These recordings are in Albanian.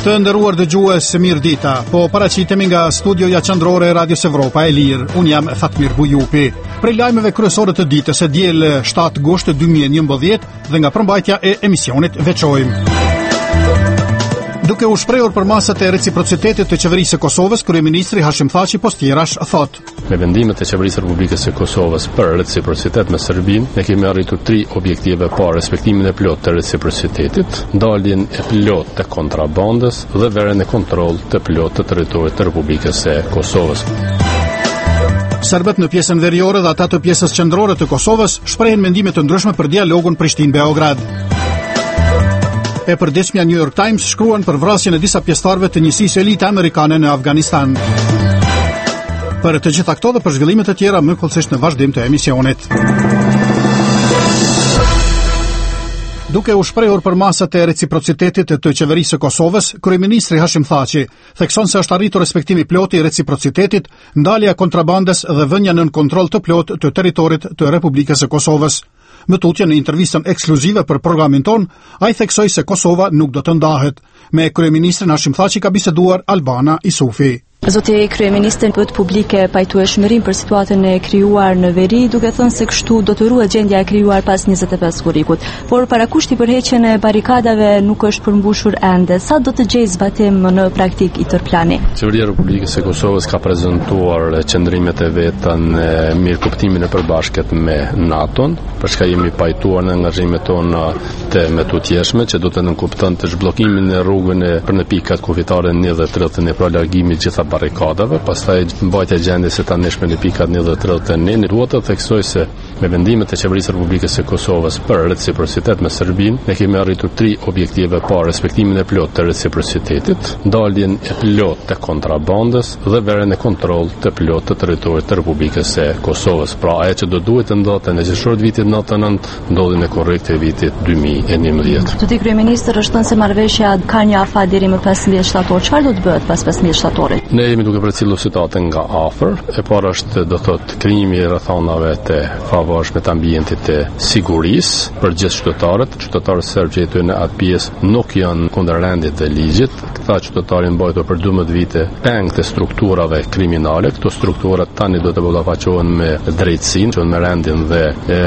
Të nderuar dëgjues, mirë dita. Po paraqitemi nga studioja qendrore e Radios Evropa e Lirë. Unë jam Fatmir Bujupi. Prej lajmeve kryesore të ditës e diel 7 gusht 2011 dhe nga përmbajtja e emisionit veçojmë. Duke u shprehur për masat e reciprocitetit të qeverisë së Kosovës, kryeministri Hashim Thaçi Postierash thot: Me vendimet e qeverisë së Republikës së Kosovës për reciprocitet me Serbinë, ne kemi arritur 3 objektive parë: respektimin e plotë të reciprocitetit, ndaljen e plotë të kontrabandës dhe veren e kontrollit të plotë të territorit të Republikës së Kosovës. Serbët në pjesën veriore dhe ata të pjesës qendrore të Kosovës shprehen mendime të ndryshme për dialogun Prishtinë-Beograd. E përditshmja New York Times shkruan për vrasjen e disa pjesëtarëve të njësisë elite amerikane në Afganistan. Për të gjitha këto dhe për zhvillimet e tjera, më kollësisht në vazhdim të emisionit. Duke u shprehur për masat e reciprocitetit të qeverisë së Kosovës, kryeministri Hashim Thaçi thekson se është arritur respektimi plot i reciprocitetit, ndalja e kontrabandës dhe vënia nën kontroll të plot të territorit të Republikës së Kosovës. Më tutje në intervistën ekskluzive për programin ton, ai theksoi se Kosova nuk do të ndahet. Me kryeministrin Hashim Thaçi ka biseduar Albana Isufi. Zoti kryeministri bët publike pajtueshmërinë për situatën e krijuar në veri, duke thënë se kështu do të ruhet gjendja e krijuar pas 25 korrikut. Por parakushti për heqjen e barikadave nuk është përmbushur ende. Sa do të gjejë zbatim në praktik i tërë plani? Qeveria e Republikës së Kosovës ka prezantuar qendrimet e veta në mirëkuptimin e përbashkët me NATO-n, për çka jemi pajtuar në angazhimet tona të metutjeshme që do të nënkupton të zhbllokimin e rrugën për në pikat kufitare 1 dhe 30 për largimin gjitha barikadave, pastaj mbajtja e gjendjes së tanishme në pikat 1 dhe 31. Duhet të theksoj se me vendimet e qeverisë së Republikës së Kosovës për reciprocitet me Serbinë, ne kemi arritur 3 objektive parë: respektimin e plotë të reciprocitetit, ndaljen e plotë të kontrabandës dhe veren e kontrollit të plotë të territorit të Republikës së Kosovës. Pra ajo që do duhet të ndodhte në qershor të vitit 99 ndodhi në korrekt të vitit 2011. Zoti kryeministër është thënë se marrëveshja ka një afat deri më 15 shtator. Çfarë do të bëhet pas 15 shtatorit? Ne jemi duke përcjellur situatën nga afër. E para është do thotë krijimi i rrethonave të favorshme të ambientit të sigurisë për gjithë qytetarët. Qytetarët serbë që jetojnë në atë pjesë nuk janë kundër rendit të ligjit. Këta qytetarë mbajtur për 12 vite peng të strukturave kriminale. Këto struktura tani do të ballafaqohen me drejtësinë, me rendin dhe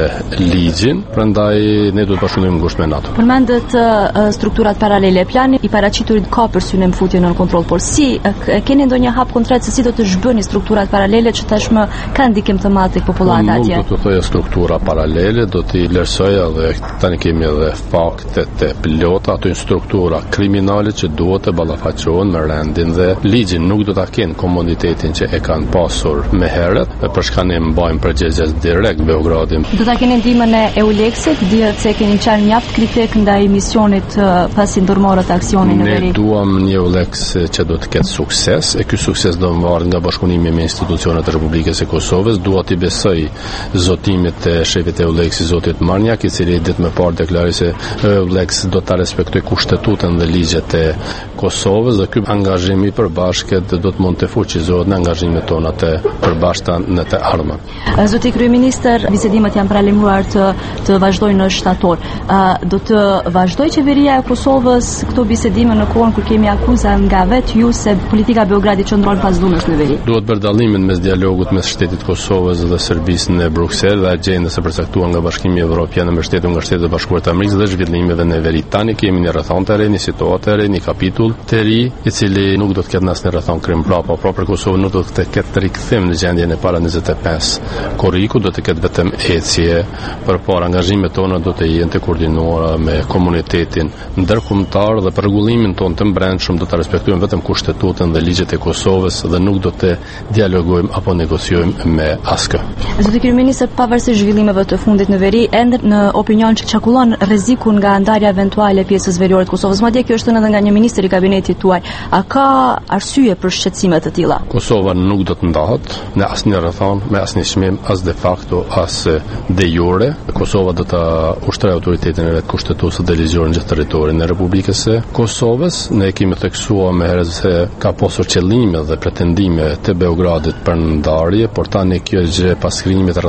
ligjin. Prandaj ne do të bashkëpunojmë ngushtë me NATO. Përmendet strukturat paralele. Plani i paraqiturit ka për syne mfutjen në kontroll, por si keni ndonjë hap konkret se si do të zhbëni strukturat paralele që tashmë kanë ndikim të madh tek popullata atje? Nuk do të thoya struktura paralele, do t'i vlerësoja dhe tani kemi edhe fakte të plota, ato struktura kriminale që duhet të ballafaqohen me rendin dhe ligjin. Nuk do ta kenë komunitetin që e kanë pasur më herët, për shkak ne mbajmë përgjegjës direkt Beogradin. Do ta keni ndihmën e EULEX-it, dihet se keni qenë mjaft kritik ndaj misionit pasi ndërmorët aksionin në veri. Ne duam një EULEX që do të ketë sukses, e ky sukses do marrë nga bashkëpunimi me institucionet e Republikës së Kosovës. Dua t'i besoj zotimit të shefit e EULEX-it, zotit Marnjak, i cili ditë më parë deklaroi se EULEX do ta respektojë kushtetutën dhe ligjet e Kosovës dhe ky angazhim i përbashkët do të mund të fuqizohet në angazhimet tona të përbashkëta në të ardhmen. Zoti kryeministër, bisedimet janë paralajmëruar të vazhdojnë në shtator. Do të vazhdojë qeveria e Kosovës këto bisedime në kohën kur kemi akuza nga vetë ju se politika e Beogradit qëndron pas dhunës në veri? Duhet bërë dallimin mes dialogut mes shtetit Kosovës dhe Serbisë në Bruksel dhe agjendës së përcaktuar nga Bashkimi Evropian në mbështetje nga Shtetet e Bashkuara të Amerikës dhe zhvillimeve në veri. Tani kemi një rrethon të re, një situatë të re, një kapitull të ri, i cili nuk do të ketë asnjë rrethon krim prapë, por për Kosovën nuk do të ketë rikthim në gjendjen e para 25 korriku, do të ketë vetëm ecje, përpara angazhimet tona do të jenë të koordinuara me komunitetin ndërkombëtar dhe për rregullimin ton të brendshëm do ta respektojmë vetëm kushtetutën dhe ligjet e Kosovës dhe nuk do të dialogojmë apo negociojmë me askë. Zoti kryeministër, pavarësisht zhvillimeve të fundit në veri, ende në opinion që çakullon rrezikun nga ndarja eventuale e pjesës veriore të Kosovës. Madje kjo është edhe nga një ministër i kabinetit tuaj. A ka arsye për shqetësime të tilla? Kosova nuk do të ndahet në asnjë rrethon, me asnjë çmim, as de facto as de jure. Kosova do ta ushtrojë autoritetin e vet kushtetues dhe ligjor në gjithë territorin e Republikës së Kosovës. Ne kemi theksuar më herët se ka pasur qëllime dhe pretendime të Beogradit për ndarje, por tani kjo gjë pas krijimit të rrethonave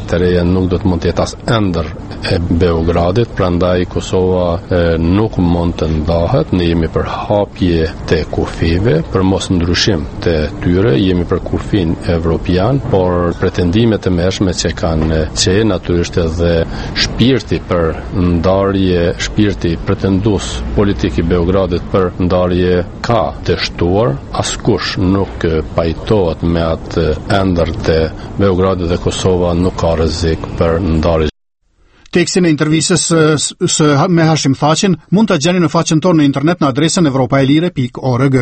të reja nuk do të mund të jetë as ëndër e Beogradit, prandaj Kosova nuk mund të ndahet. Ne jemi për hapje të kufive, për mos ndryshim të tyre, jemi për kufin evropian, por pretendimet e mëshme që kanë që natyrisht edhe shpirti për ndarje, shpirti pretendues politik i Beogradit për ndarje ka dështuar, askush nuk pajtohet me atë ëndër të Beogradit dhe Kosova nuk ka rrezik për ndarje. Tekstin e intervistës me Hashim Thaqin mund ta gjeni në faqen tonë në internet në adresën europaelire.org.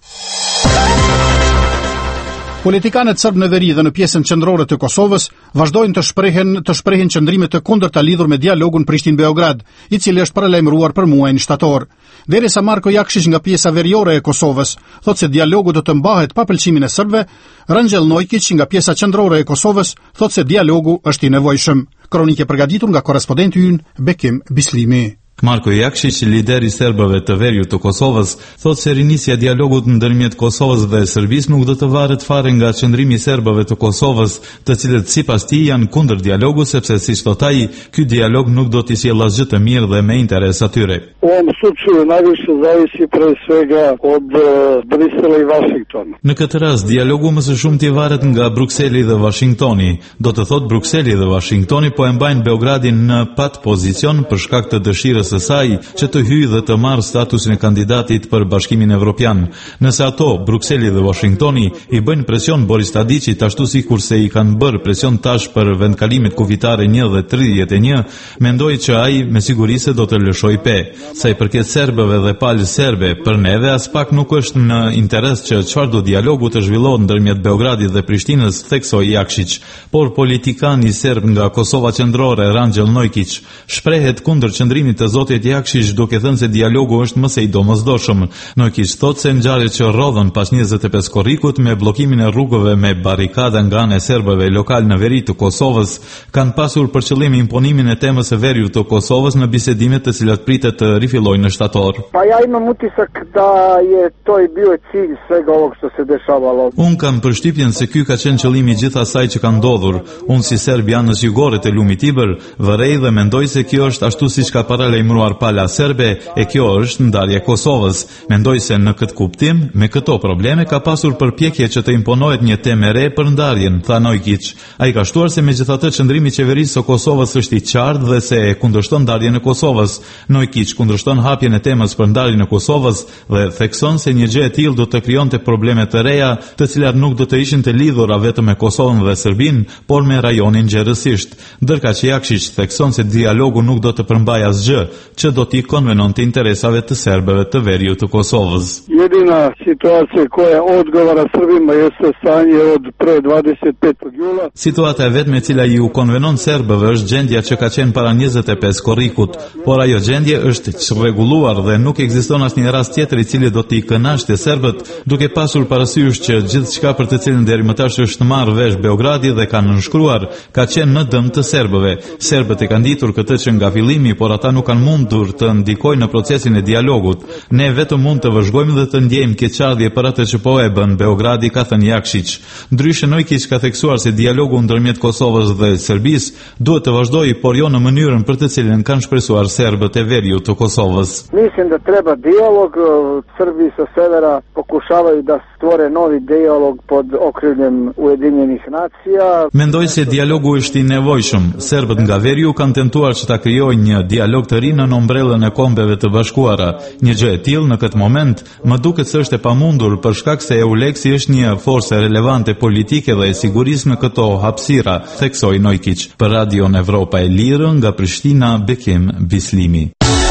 Politikanët serb në veri dhe në pjesën qendrore të Kosovës vazhdojnë të shprehin qëndrime të kundërta lidhur me dialogun Prishtinë-Beograd, i cili është paralajmëruar për muajin shtator. Derisa Marko Jakšić nga pjesa veriore e Kosovës thotë se dialogu do të mbahet pa pëlqimin e serbëve, Ranxhell Nojkić nga pjesa qendrore e Kosovës thotë se dialogu është i nevojshëm. Kronikë përgatitur nga korrespondenti ynë Bekim Bislimi. Marko Jakšić, lideri serbëve të veriut të Kosovës, thotë se rinisja dialogut ndërmjet Kosovës dhe Serbisë nuk do të varet fare nga qëndrimi i serbëve të Kosovës, të cilët sipas tij janë kundër dialogut, sepse siç thotë ai, ky dialog nuk do t'i sjellë asgjë të mirë dhe me interes atyre. U ovom slučaju najviše zavisi pre svega od Brisela i Washingtona. Në këtë rast, dialogu më së shumti varet nga Brukseli dhe Washingtoni. Do të thotë Brukseli dhe Washingtoni po e mbajnë Beogradin në pat pozicion për shkak të dëshirës së saj që të hyjë dhe të marrë statusin e kandidatit për Bashkimin Evropian. Nëse ato, Brukseli dhe Washingtoni, i bëjnë presion Boris Tadićit ashtu sikurse i kanë bërë presion tash për vendkalimet kufitare 1 dhe 31, mendoj që ai me siguri se do të lëshojë pe. Sa i përket serbëve dhe palës serbe, për neve as pak nuk është në interes që çfarëdo dialogu të zhvillohet ndërmjet Beogradit dhe Prishtinës, theksoi Jakšić, por politikani serb nga Kosova Qendrore, Ranxhell Nojkić, shprehet kundër qëndrimit të zotit Jakšić, duke thënë se dialogu është më së i domosdoshëm. Nojkić thotë se ngjarjet që rrodhën pas 25 korrikut me bllokimin e rrugëve me barrikada nga ana e serbëve lokal në veri të Kosovës kanë pasur për qëllim imponimin e temës së veriut të Kosovës në bisedimet të cilat pritet të rifillojnë në shtator. Pa ja imam utisak da je to i bio cilj svega ovog što se dešavalo. Unë kam përshtypjen se ky ka qenë qëllimi i gjithë asaj që ka ndodhur. Unë si serb janës jugore të lumit Tiber, vërej dhe mendoj se kjo është ashtu siç ka paralajmëruar pala serbe, e kjo është ndarja e Kosovës. Mendoj se në këtë kuptim, me këto probleme ka pasur përpjekje që të imponohet një temë e re për ndarjen, tha Nojkić. Ai ka shtuar se megjithatë qëndrimi i qeverisë së Kosovës është i qartë dhe se e kundërshton ndarjen e Kosovës. Nojkić kundërshton hapjen e temës për ndarjen e Kosovës dhe thekson se një gjë e tillë do të krijonte probleme të reja, të cilat nuk do të ishin të lidhura vetëm me Kosovën dhe Serbinë, por me rajonin gjerësisht. Ndërkaq Jakšić thekson se dialogu nuk do të përmbajë asgjë që do t'i konvenonte interesave të serbëve të veriut të Kosovës. Jedina situacija koja odgovara Srbima jeste stanje od pre 25. jula. Situata e vetme e cila ju konvenon serbëve është gjendja që ka qenë para 25 korrikut, por ajo gjendje është çrregulluar dhe nuk ekziston asnjë rast tjetër i cili do t'i kënaqte serbët, duke pasur parasysh që gjithçka për të cilën deri më tash është marrë vesh Beogradi dhe kanë nënshkruar ka qenë në dëm të serbëve. Serbët e kanë ditur këtë që nga fillimi, por ata nuk kanë mundur të ndikojnë në procesin e dialogut. Ne vetëm mund të vëzhgojmë dhe të ndjejmë keqardhje për atë që po e bën Beogradi, ka thënë Jakšić. Ndryshe Nojkić ka theksuar se dialogu ndërmjet Kosovës dhe Serbisë duhet të vazhdojë, por jo në mënyrën për të cilën kanë shpresuar serbët e veriut të Kosovës. Mislim da treba dijalog, Srbi sa severa pokušavaju da stvore novi dijalog pod okriljem Ujedinjenih nacija. Mendoj se dialogu është i nevojshëm. Serbët nga veriu kanë tentuar që ta krijojnë një dialog të ri në ombrellën e Kombeve të Bashkuara. Një gjë e tillë në këtë moment më duket se është e pamundur për shkak se EULEX-i është një forcë relevante politike dhe e sigurisë në këto hapësira, theksoi Nojkić. Për Radion Evropa e Lirë nga Prishtina, Bekim Bislimi.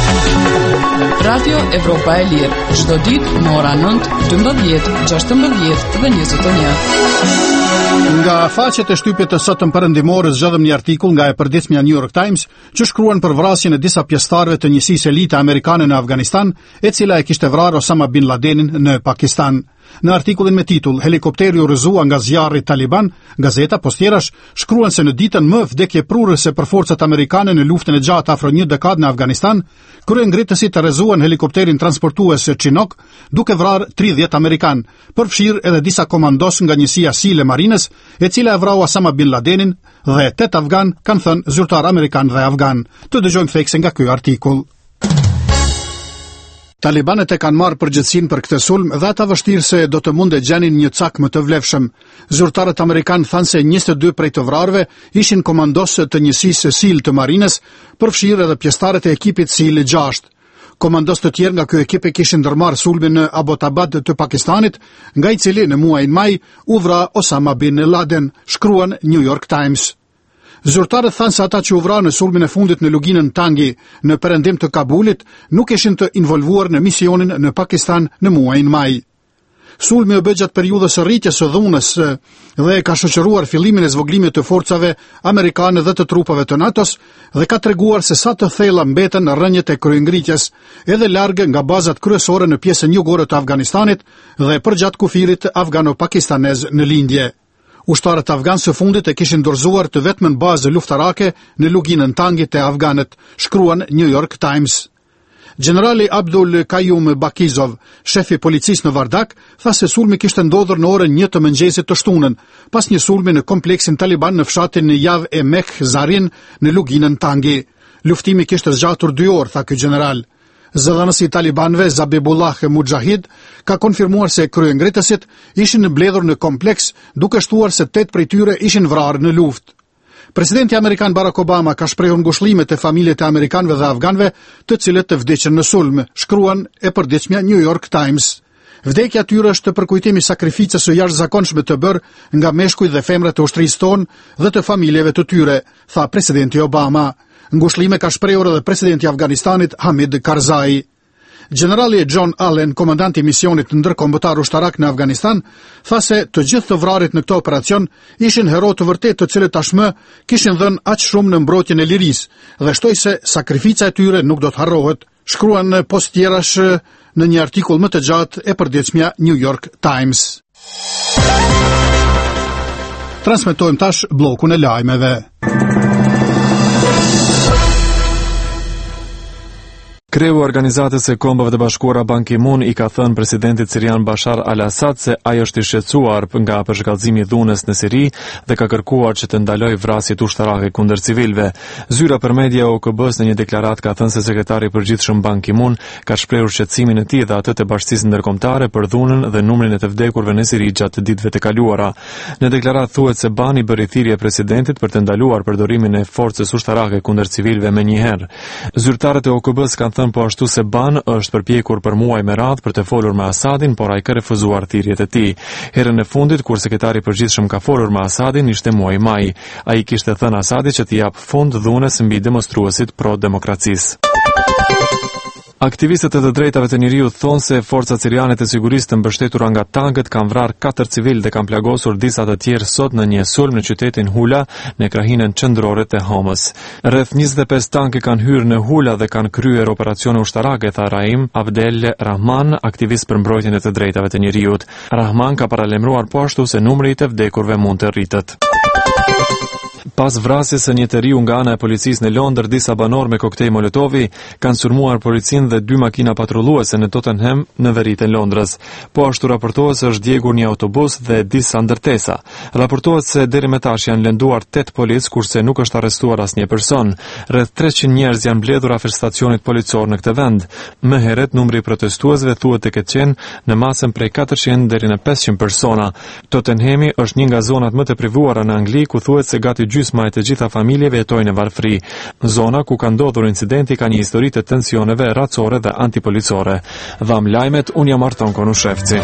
Radio Evropa e Lirë, çdo ditë në ora 9, 12, 16 dhe 21. Nga faqet e shtypjet të sotëm perëndimore zgjedhëm një artikull nga e përditshmja New York Times që shkruan për vrasjen e disa pjesëtarëve të njësisë elite amerikane në Afganistan, e cila e kishte vrarë Osama bin Ladenin në Pakistan. Në artikullin me titull Helikopteri u rrëzua nga zjarri Taliban, gazeta pas tjerash shkruan se në ditën më vdekjeprurëse për forcat amerikane në luftën e gjatë afro një dekadë në Afganistan, kryengritësit rrëzuan helikopterin transportues Chinook, duke vrarë 30 amerikan, përfshirë edhe disa komandos nga njësia SEAL e Marines, e cila e vrau Osama bin Ladenin, dhe 8 afgan, kanë thënë zyrtar amerikan dhe afgan. Të dëgjojmë thekse nga ky artikull. Talibanet e kanë marrë përgjegjësinë për këtë sulm dhe ata vështirë se do të mund e gjenin një cak më të vlefshëm. Zyrtarët amerikanë thanë se 22 prej të vrarëve ishin komandosë të njësisë SEAL të Marines, përfshirë edhe pjesëtarët e ekipit SEAL 6. Komandosë të tjerë nga ky ekip e kishin ndërmarrë sulmin në Abbottabad të Pakistanit, nga i cili në muajin maj u vra Osama bin Laden, shkruan New York Times. Zyrtarët thanë se ata që u vranë në sulmin e fundit në luginën Tangi, në perëndim të Kabulit, nuk ishin të involvuar në misionin në Pakistan në muajin maj. Sulmi u bë gjatë periudhës së rritjes së dhunës dhe ka shoqëruar fillimin e zvoglimit të forcave amerikane dhe të trupave të NATO-s dhe ka treguar se sa të thella mbeten rrënjët e kryengritjes, edhe larg nga bazat kryesore në pjesën jugore të Afganistanit dhe përgjatë kufirit afgano-pakistanez në lindje. Ushtarët afgan së fundit e kishin dorëzuar të vetmën bazë luftarake në luginën Tangit e afganët, shkruan New York Times. Generali Abdul Qayyum Bakizov, shefi policisë në Vardak, tha se sulmi kishte ndodhur në orën 1 të mëngjesit të shtunën, pas një sulmi në kompleksin Taliban në fshatin Jav e Mekh Zarin në luginën Tangi. Luftimi kishte zgjatur 2 orë, tha ky general. Zëdhënësi i talibanëve Zabihullah Mujahid ka konfirmuar se kryengritësit ishin mbledhur në kompleks, duke shtuar se 8 prej tyre ishin vrarë në luftë. Presidenti amerikan Barack Obama ka shprehur ngushëllimet e familjet e amerikanëve dhe afganëve, të cilët të vdiqën në sulm, shkruan e përditshmja New York Times. Vdekja tyre është përkujtimi i sakrificës së jashtëzakonshme të bërë nga meshkujt dhe femrat e ushtrisë tonë dhe të familjeve të tyre, tha presidenti Obama. Ngushëllime ka shprehur edhe presidenti i Afganistanit Hamid Karzai. Generali John Allen, komandanti i misionit ndërkombëtar ushtarak në Afganistan, tha se të gjithë të vrarrit në këtë operacion ishin hero të vërtetë, të cilët tashmë kishin dhënë aq shumë në mbrojtjen e lirisë dhe shtoi se sakrifica e tyre nuk do të harrohet, shkruan post tjerash në një artikull më të gjatë e përditshmja New York Times. Transmetojmë tash bllokun e lajmeve. Kreu i Organizatës së Kombeve të Bashkuara Ban Ki-moon i ka thënë presidentit sirian Bashar al-Assad se ai është i shqetësuar nga përshkallëzimi i dhunës në Siri dhe ka kërkuar që të ndalojë vrasjet ushtarake kundër civilëve. Zyra për media e OKB-s në një deklaratë ka thënë se sekretari i përgjithshëm Ban Ki-moon ka shprehur shqetësimin e tij dhe atë të Bashkisë Ndërkombëtare për dhunën dhe numrin e të vdekurve në Siri gjatë ditëve të kaluara. Në deklaratë thuhet se Bani bëri thirrje presidentit për të ndaluar përdorimin e forcës ushtarake kundër civilëve menjëherë. Zyrtarët e OKB-s kanë po ashtu se Ban është përpjekur për muaj me radhë për të folur me Asadin, por ai ka refuzuar thirrjet e tij. Herën e fundit kur sekretari i përgjithshëm ka folur me Asadin ishte muaji maj. Ai kishte thënë Asadit që të jap fund dhunës mbi demonstruesit pro-demokracisë. Aktivistët e të drejtave të njeriut thonë se forcat siriane të sigurisë të mbështetura nga tankët kanë vrarë 4 civilë dhe kanë plagosur disa të tjerë sot në një sulm në qytetin Hula në krahinën qendrore të Homës. Rreth 25 tanke kanë hyrë në Hula dhe kanë kryer operacione ushtarake, tha Rahim Abdel Rahman, aktivist për mbrojtjen e të drejtave të njeriut. Rahman ka paralajmëruar po ashtu se numri i të vdekurve mund të rritet. Pas vrasjes së një të riu nga ana e policisë në Londër, disa banorë me koktej Molotovi kanë sulmuar policinë dhe 2 makina patrulluese në Tottenham në veritë e Londrës. Po ashtu raportohet se është djegur një autobus dhe disa ndërtesa. Raportohet se deri më tash janë lënduar 8 policë, kurse nuk është arrestuar asnjë person. Rreth 300 njerëz janë mbledhur afër stacionit policor në këtë vend. Më herët numri i protestuesve thuhet të ketë qenë në masën prej 400 deri në 500 persona. Tottenhami është një nga zonat më të privuara në Angli, ku thuhet se gati gjysma e të gjitha familjeve jetojnë në varfëri. Zona ku ka ndodhur incidenti ka një histori të tensioneve racore dhe antipolicore. Dham lajmet, unë jam Arton Konushevci.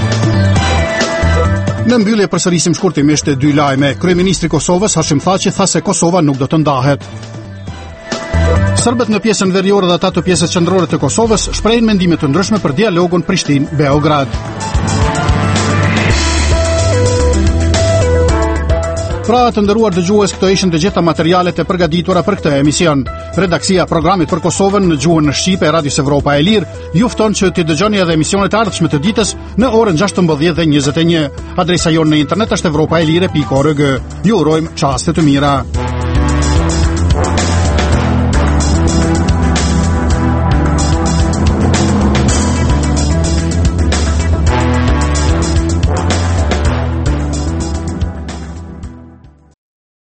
Në mbyllje përsërisim shkurtimisht 2 lajme. Kryeministri i Kosovës Hashim Thaçi tha se Kosova nuk do të ndahet. Serbët në pjesën veriore dhe ata të pjesës qendrore të Kosovës shprehin mendime të ndryshme për dialogun Prishtinë-Beograd. Pra të nderuar dëgjues, këto ishin të gjitha materialet e përgatitura për këtë emision. Redaksia e programit për Kosovën në gjuhën shqipe e Radios Evropa e Lirë ju fton që t'i dëgjoni edhe emisionet e ardhshme të ditës në orën 16:21. Adresa jonë në internet është evropaelire.org. Ju urojmë çaste të mira.